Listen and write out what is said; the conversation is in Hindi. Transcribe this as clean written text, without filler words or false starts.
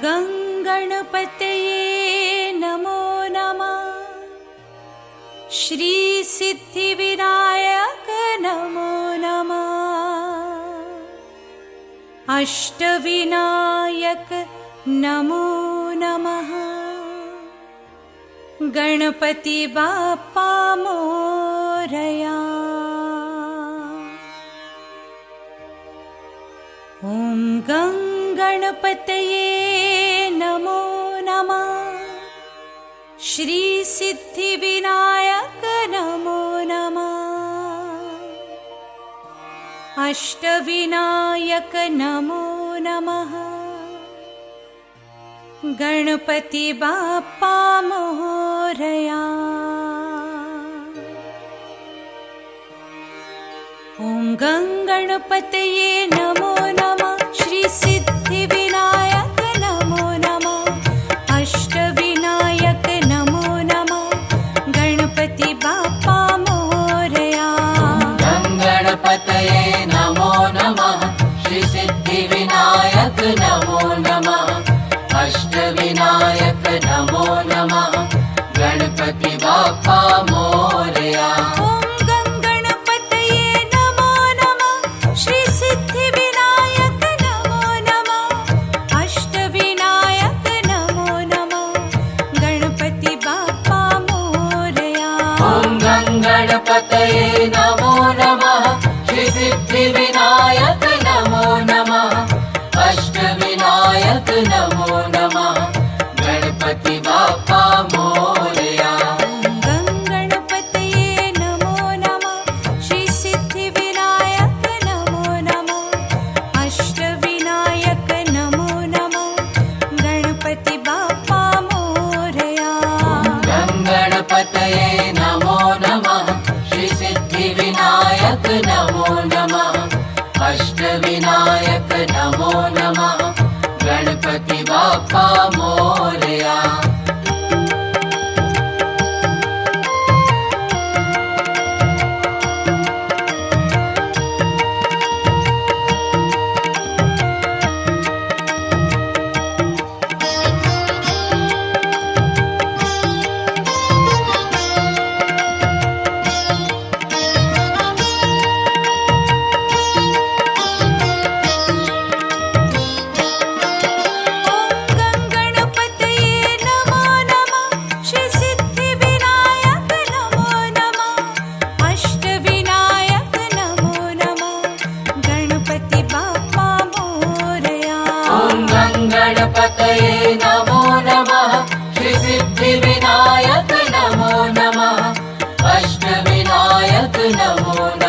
गं गणपतये नमो नमः। श्री सिद्धिविनायक नमो नमः। अष्टविनायक नमो नमः। गणपति बाप्पा मोरया। ॐ गं गणपतये नमो नमः। श्री सिद्धिविनायक नमो नमः। अष्टविनायक नमो नमः। गणपति बाप्पा मोरया। ॐ गं गणपतये नमो नमः। श्री सिद्धिविनायक नमो नमः। अष्टविनायक नमो नमः। गणपति बाप्पा मोरया। गं गणपतये नमो नमः। श्री सिद्धिविनायक नमो नमः। अष्टविनायक नमो नमः। गणपति बाप्पा मोरया। गणपतये नमो नमः। श्री सिद्धिविनायक नमो नमः। अष्टविनायक नमो नमः। गणपति बाप्पा मोरया। गं गणपतये नमो नमः। श्री सिद्धिविनायक नमो नमः। अष्टविनायक नमो नमः। गणपति बाप्पा मोरया। गं गणपतये नमो नमः। श्री सिद्धिविनायक नमो नमः। अष्टविनायक नमो नमः। गणपति बाप्पा मोरया। गणपतये नमो नमः। श्री सिद्धिविनायक नमो नमः। अष्टविनायक नमो नमः।